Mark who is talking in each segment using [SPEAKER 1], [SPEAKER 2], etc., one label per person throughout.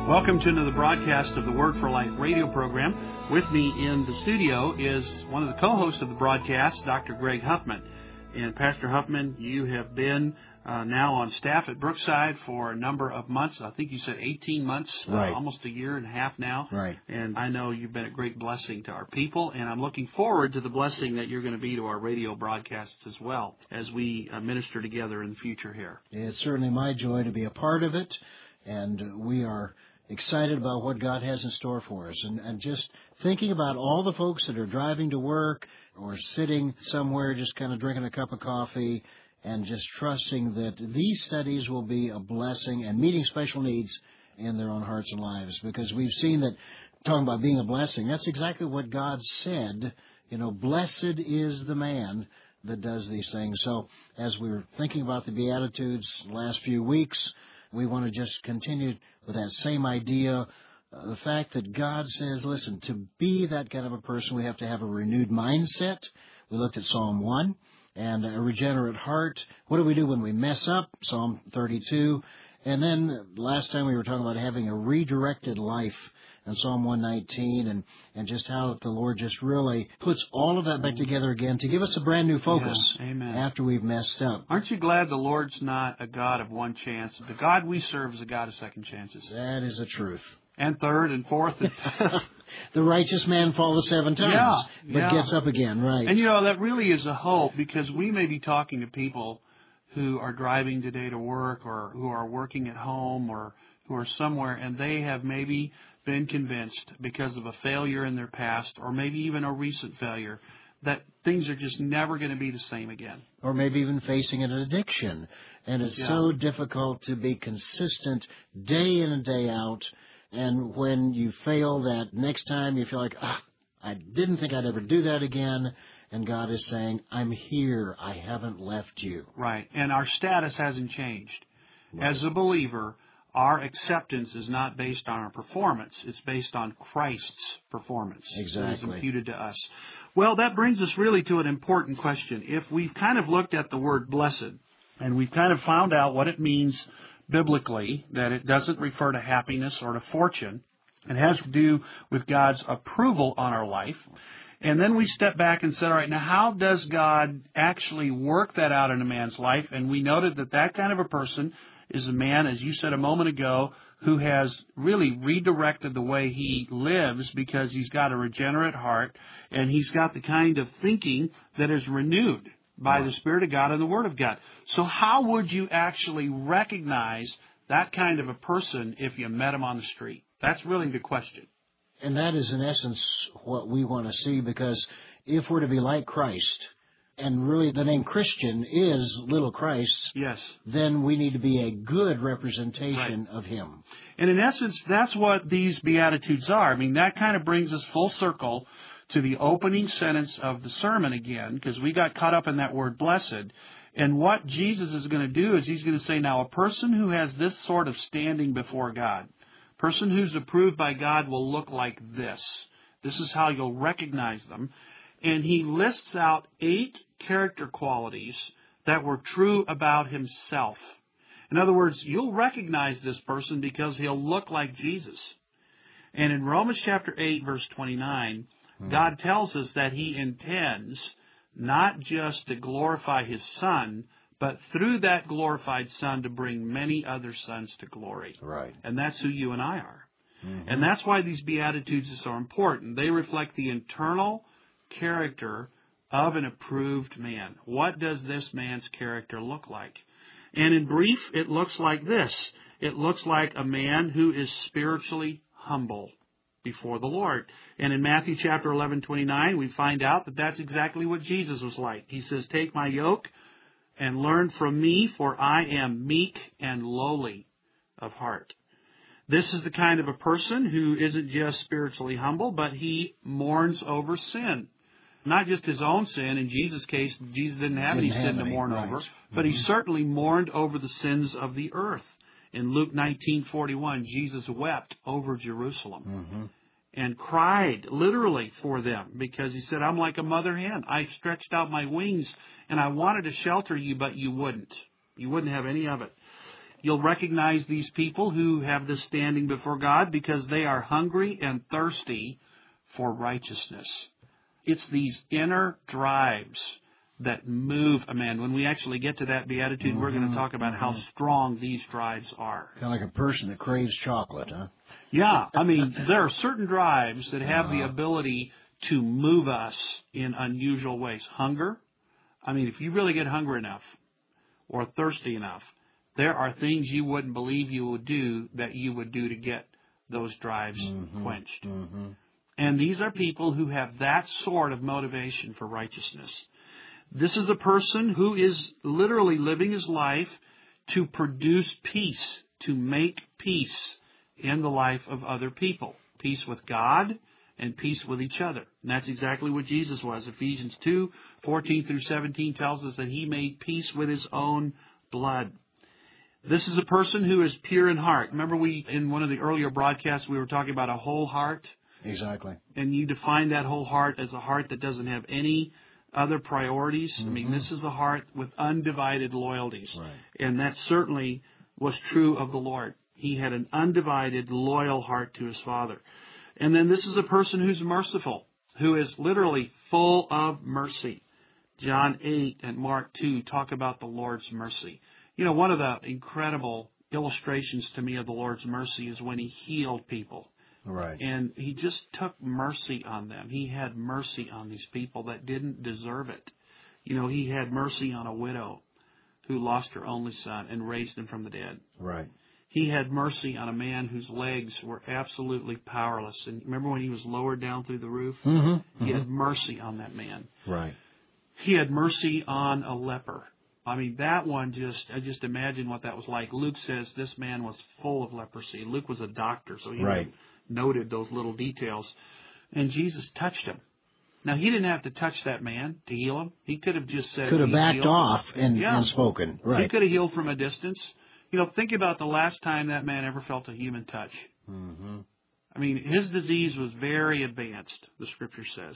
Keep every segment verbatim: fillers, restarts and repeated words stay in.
[SPEAKER 1] Welcome to another broadcast of the Word for Life radio program. With me in the studio is one of the co-hosts of the broadcast, Doctor Greg Huffman. And Pastor Huffman, you have been uh, now on staff at Brookside for a number of months. I think you said eighteen months,
[SPEAKER 2] right.
[SPEAKER 1] uh, almost a year and a half now.
[SPEAKER 2] Right.
[SPEAKER 1] And I know you've been a great blessing to our people, and I'm looking forward to the blessing that you're going to be to our radio broadcasts as well as we uh, minister together in the future here.
[SPEAKER 2] It's certainly my joy to be a part of it, and we are excited about what God has in store for us. And, and just thinking about all the folks that are driving to work or sitting somewhere just kind of drinking a cup of coffee and just trusting that these studies will be a blessing and meeting special needs in their own hearts and lives. Because we've seen that, talking about being a blessing, that's exactly what God said. You know, blessed is the man that does these things. So as we were thinking about the Beatitudes the last few weeks, we want to just continue with that same idea, uh, the fact that God says, listen, to be that kind of a person, we have to have a renewed mindset. We looked at Psalm one, and a regenerate heart. What do we do when we mess up? Psalm thirty-two. And then last time we were talking about having a redirected life in Psalm one nineteen, and, and just how the Lord just really puts all of that back together again to give us a brand new focus
[SPEAKER 1] yeah, amen.
[SPEAKER 2] After we've messed up.
[SPEAKER 1] Aren't you glad the Lord's not a God of one chance? The God we serve is a God of second chances.
[SPEAKER 2] That is the truth.
[SPEAKER 1] And third and fourth and fifth.
[SPEAKER 2] The righteous man falleth seven times,
[SPEAKER 1] yeah,
[SPEAKER 2] but
[SPEAKER 1] yeah.
[SPEAKER 2] gets up again, right.
[SPEAKER 1] And, you know, that really is a hope, because we may be talking to people who are driving today to work or who are working at home or who are somewhere, and they have maybe been convinced because of a failure in their past or maybe even a recent failure that things are just never going to be the same again.
[SPEAKER 2] Or maybe even facing an addiction. And it's
[SPEAKER 1] yeah.
[SPEAKER 2] so difficult to be consistent day in and day out. And when you fail that next time, you feel like, ah, I didn't think I'd ever do that again. And God is saying, I'm here. I haven't left you.
[SPEAKER 1] Right. And our status hasn't changed.
[SPEAKER 2] Right.
[SPEAKER 1] As a believer, our acceptance is not based on our performance. It's based on Christ's performance.
[SPEAKER 2] Exactly.
[SPEAKER 1] That is imputed to us. Well, that brings us really to an important question. If we've kind of looked at the word blessed, and we've kind of found out what it means biblically, that it doesn't refer to happiness or to fortune, it has to do with God's approval on our life. And then we step back and said, all right, now how does God actually work that out in a man's life? And we noted that that kind of a person is a man, as you said a moment ago, who has really redirected the way he lives because he's got a regenerate heart and he's got the kind of thinking that is renewed by the Spirit of God and the Word of God. So how would you actually recognize that kind of a person if you met him on the street? That's really the question.
[SPEAKER 2] And that is in essence what we want to see, because if we're to be like Christ, and really the name Christian is little Christ,
[SPEAKER 1] yes,
[SPEAKER 2] then we need to be a good representation
[SPEAKER 1] right.
[SPEAKER 2] of Him.
[SPEAKER 1] And in essence, that's what these Beatitudes are. I mean, that kind of brings us full circle to the opening sentence of the sermon again, because we got caught up in that word blessed. And what Jesus is going to do is he's going to say, now, a person who has this sort of standing before God, a person who's approved by God will look like this. This is how you'll recognize them. And he lists out eight character qualities that were true about himself. In other words, you'll recognize this person because he'll look like Jesus. And in Romans chapter eight, verse twenty-nine, hmm. God tells us that he intends not just to glorify his Son, but through that glorified Son to bring many other sons to glory.
[SPEAKER 2] Right.
[SPEAKER 1] And that's who you and I are.
[SPEAKER 2] Mm-hmm.
[SPEAKER 1] And that's why these Beatitudes are so important. They reflect the internal character of an approved man. What does this man's character look like? And in brief, it looks like this. It looks like a man who is spiritually humble before the Lord. And in Matthew chapter eleven, twenty-nine, we find out that that's exactly what Jesus was like. He says, take my yoke and learn from me, for I am meek and lowly of heart. This is the kind of a person who isn't just spiritually humble, but he mourns over sin. Not just his own sin. In Jesus' case, Jesus didn't have
[SPEAKER 2] didn't
[SPEAKER 1] any
[SPEAKER 2] have
[SPEAKER 1] sin
[SPEAKER 2] any,
[SPEAKER 1] to mourn
[SPEAKER 2] right.
[SPEAKER 1] over,
[SPEAKER 2] Mm-hmm.
[SPEAKER 1] but he certainly mourned over the sins of the earth. In Luke nineteen forty-one, Jesus wept over Jerusalem
[SPEAKER 2] mm-hmm.
[SPEAKER 1] and cried literally for them because he said, I'm like a mother hen. I stretched out my wings and I wanted to shelter you, but you wouldn't. You wouldn't have any of it. You'll recognize these people who have this standing before God because they are hungry and thirsty for righteousness. It's these inner drives that move a man. When we actually get to that beatitude, mm-hmm. we're going to talk about mm-hmm. how strong these drives are.
[SPEAKER 2] Kind of like a person that craves chocolate, huh?
[SPEAKER 1] Yeah. I mean, there are certain drives that have uh-huh. the ability to move us in unusual ways. Hunger. I mean, if you really get hungry enough or thirsty enough, there are things you wouldn't believe you would do that you would do to get those drives mm-hmm. quenched. Mm-hmm. And these are people who have that sort of motivation for righteousness. This is a person who is literally living his life to produce peace, to make peace in the life of other people. Peace with God and peace with each other. And that's exactly what Jesus was. Ephesians two, fourteen through seventeen tells us that he made peace with his own blood. This is a person who is pure in heart. Remember we, in one of the earlier broadcasts, we were talking about a whole heart?
[SPEAKER 2] Exactly.
[SPEAKER 1] And you define that whole heart as a heart that doesn't have any other priorities. Mm-hmm. I mean, this is a heart with undivided loyalties.
[SPEAKER 2] Right.
[SPEAKER 1] And that certainly was true of the Lord. He had an undivided, loyal heart to his Father. And then this is a person who's merciful, who is literally full of mercy. John eight and Mark two talk about the Lord's mercy. You know, one of the incredible illustrations to me of the Lord's mercy is when he healed people.
[SPEAKER 2] Right.
[SPEAKER 1] And he just took mercy on them. He had mercy on these people that didn't deserve it. You know, he had mercy on a widow who lost her only son and raised him from the dead.
[SPEAKER 2] Right.
[SPEAKER 1] He had mercy on a man whose legs were absolutely powerless. And remember when he was lowered down through the roof?
[SPEAKER 2] Mm-hmm.
[SPEAKER 1] He
[SPEAKER 2] mm-hmm.
[SPEAKER 1] had mercy on that man.
[SPEAKER 2] Right.
[SPEAKER 1] He had mercy on a leper. I mean, that one just, I just imagine what that was like. Luke says this man was full of leprosy. Luke was a doctor, so he
[SPEAKER 2] right.
[SPEAKER 1] noted those little details. And Jesus touched him. Now, he didn't have to touch that man to heal him. He could have just said...
[SPEAKER 2] Could have backed
[SPEAKER 1] healed.
[SPEAKER 2] off and,
[SPEAKER 1] yeah.
[SPEAKER 2] and spoken. Right.
[SPEAKER 1] He could have healed from a distance. You know, think about the last time that man ever felt a human touch.
[SPEAKER 2] Mm-hmm.
[SPEAKER 1] I mean, his disease was very advanced, the Scripture says.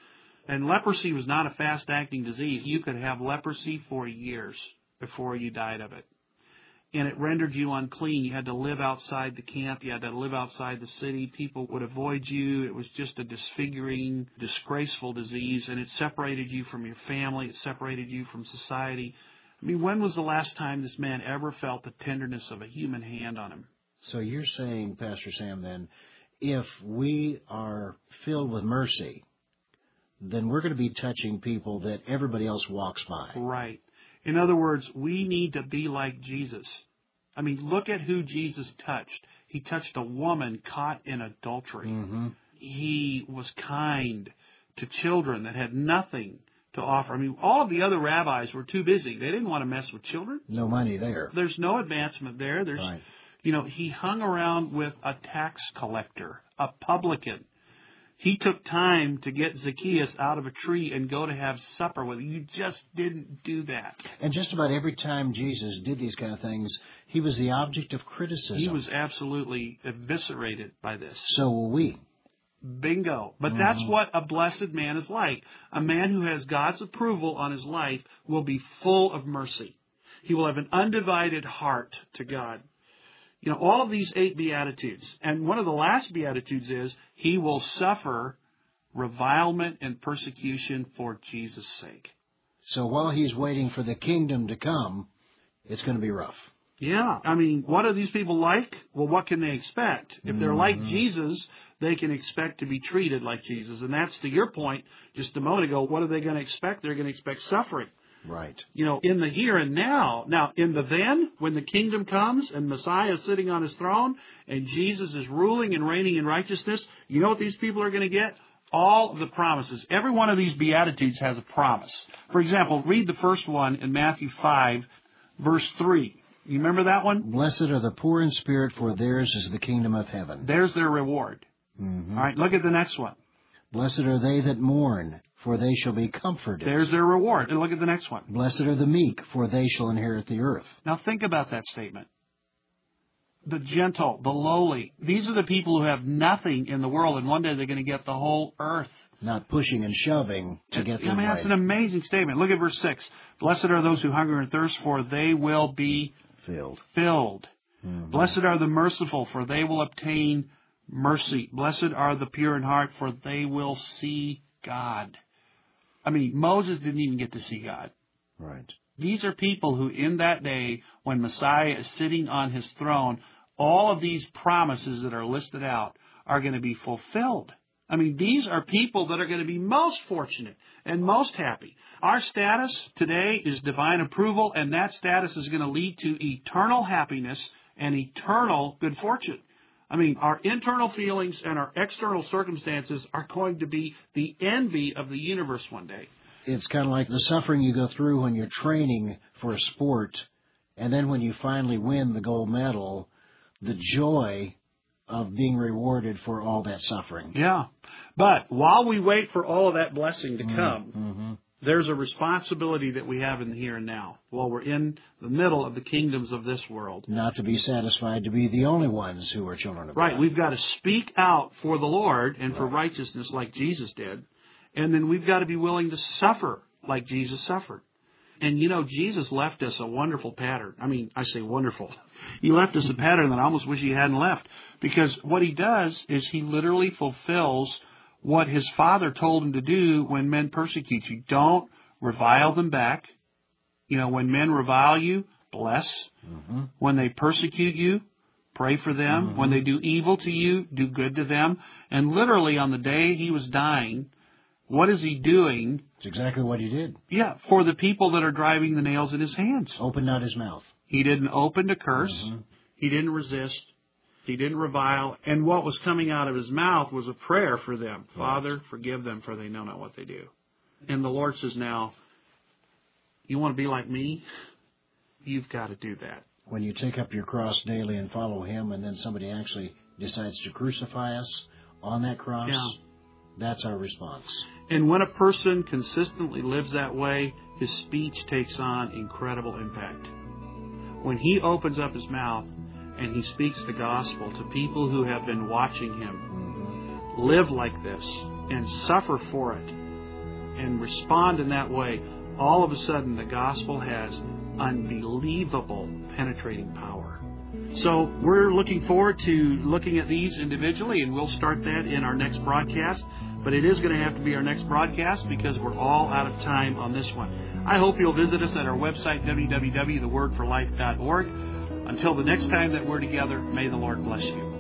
[SPEAKER 1] And leprosy was not a fast-acting disease. You could have leprosy for years before you died of it. And it rendered you unclean. You had to live outside the camp. You had to live outside the city. People would avoid you. It was just a disfiguring, disgraceful disease, and it separated you from your family. It separated you from society. I mean, when was the last time this man ever felt the tenderness of a human hand on him?
[SPEAKER 2] So you're saying, Pastor Sam, then, if we are filled with mercy, then we're going to be touching people that everybody else walks by.
[SPEAKER 1] Right. In other words, we need to be like Jesus. I mean, look at who Jesus touched. He touched a woman caught in adultery.
[SPEAKER 2] Mm-hmm.
[SPEAKER 1] He was kind to children that had nothing to offer. I mean, all of the other rabbis were too busy. They didn't want to mess with children.
[SPEAKER 2] No money there.
[SPEAKER 1] There's no advancement there. There's,
[SPEAKER 2] right.
[SPEAKER 1] you know, he hung around with a tax collector, a publican. He took time to get Zacchaeus out of a tree and go to have supper with him. You just didn't do that.
[SPEAKER 2] And just about every time Jesus did these kind of things, he was the object of criticism.
[SPEAKER 1] He was absolutely eviscerated by this.
[SPEAKER 2] So will we.
[SPEAKER 1] Bingo. But
[SPEAKER 2] Mm-hmm.
[SPEAKER 1] that's what a blessed man is like. A man who has God's approval on his life will be full of mercy. He will have an undivided heart to God. You know, all of these eight Beatitudes, and one of the last Beatitudes is, he will suffer revilement and persecution for Jesus' sake.
[SPEAKER 2] So while he's waiting for the kingdom to come, it's going to be rough.
[SPEAKER 1] Yeah. I mean, what are these people like? Well, what can they expect? If they're
[SPEAKER 2] Mm-hmm.
[SPEAKER 1] like Jesus, they can expect to be treated like Jesus. And that's to your point just a moment ago. What are they going to expect? They're going to expect suffering.
[SPEAKER 2] Right.
[SPEAKER 1] You know, in the here and now. Now, in the then, when the kingdom comes and Messiah is sitting on his throne and Jesus is ruling and reigning in righteousness, you know what these people are going to get? All of the promises. Every one of these Beatitudes has a promise. For example, read the first one in Matthew five, verse three. You remember that one?
[SPEAKER 2] Blessed are the poor in spirit, for theirs is the kingdom of heaven.
[SPEAKER 1] There's their reward.
[SPEAKER 2] Mm-hmm.
[SPEAKER 1] All right, look at the next one.
[SPEAKER 2] Blessed are they that mourn, for they shall be comforted.
[SPEAKER 1] There's their reward. And look at the next one.
[SPEAKER 2] Blessed are the meek, for they shall inherit the earth.
[SPEAKER 1] Now think about that statement. The gentle, the lowly. These are the people who have nothing in the world, and one day they're going to get the whole earth.
[SPEAKER 2] Not pushing and shoving to get their
[SPEAKER 1] I mean,
[SPEAKER 2] way.
[SPEAKER 1] that's an amazing statement. Look at verse six. Blessed are those who hunger and thirst, for they will be
[SPEAKER 2] Filled.
[SPEAKER 1] Filled.
[SPEAKER 2] Mm-hmm.
[SPEAKER 1] Blessed are the merciful, for they will obtain mercy. Blessed are the pure in heart, for they will see God. I mean, Moses didn't even get to see God.
[SPEAKER 2] Right.
[SPEAKER 1] These are people who, in that day, when Messiah is sitting on his throne, all of these promises that are listed out are going to be fulfilled. I mean, these are people that are going to be most fortunate and most happy. Our status today is divine approval, and that status is going to lead to eternal happiness and eternal good fortune. I mean, our internal feelings and our external circumstances are going to be the envy of the universe one day.
[SPEAKER 2] It's kind of like the suffering you go through when you're training for a sport, and then when you finally win the gold medal, the joy of being rewarded for all that suffering.
[SPEAKER 1] Yeah. But while we wait for all of that blessing to come,
[SPEAKER 2] mm-hmm.
[SPEAKER 1] there's a responsibility that we have in the here and now while we're in the middle of the kingdoms of this world.
[SPEAKER 2] Not to be satisfied to be the only ones who are children of God.
[SPEAKER 1] Right. We've got to speak out for the Lord and for
[SPEAKER 2] Right.
[SPEAKER 1] righteousness like Jesus did. And then we've got to be willing to suffer like Jesus suffered. And, you know, Jesus left us a wonderful pattern. I mean, I say wonderful. He left us a pattern that I almost wish he hadn't left. Because what he does is he literally fulfills what his Father told him to do when men persecute you. Don't revile them back. You know, when men revile you, bless.
[SPEAKER 2] Mm-hmm.
[SPEAKER 1] When they persecute you, pray for them.
[SPEAKER 2] Mm-hmm.
[SPEAKER 1] When they do evil to you, do good to them. And literally on the day he was dying, what is he doing?
[SPEAKER 2] It's exactly what he did.
[SPEAKER 1] Yeah, for the people that are driving the nails in his hands.
[SPEAKER 2] Open not his mouth.
[SPEAKER 1] He didn't open to curse.
[SPEAKER 2] Mm-hmm.
[SPEAKER 1] He didn't resist. He didn't revile. And what was coming out of his mouth was a prayer for them.
[SPEAKER 2] Right.
[SPEAKER 1] Father, forgive them, for they know not what they do. And the Lord says now, you want to be like me? You've got to do that.
[SPEAKER 2] When you take up your cross daily and follow him, and then somebody actually decides to crucify us on that cross,
[SPEAKER 1] Yeah.
[SPEAKER 2] that's our response.
[SPEAKER 1] And when a person consistently lives that way, his speech takes on incredible impact. When he opens up his mouth and he speaks the gospel to people who have been watching him
[SPEAKER 2] Mm-hmm.
[SPEAKER 1] live like this and suffer for it and respond in that way, all of a sudden the gospel has unbelievable penetrating power. So we're looking forward to looking at these individually, and we'll start that in our next broadcast. But it is going to have to be our next broadcast because we're all out of time on this one. I hope you'll visit us at our website, w w w dot the word for life dot org. Until the next time that we're together, may the Lord bless you.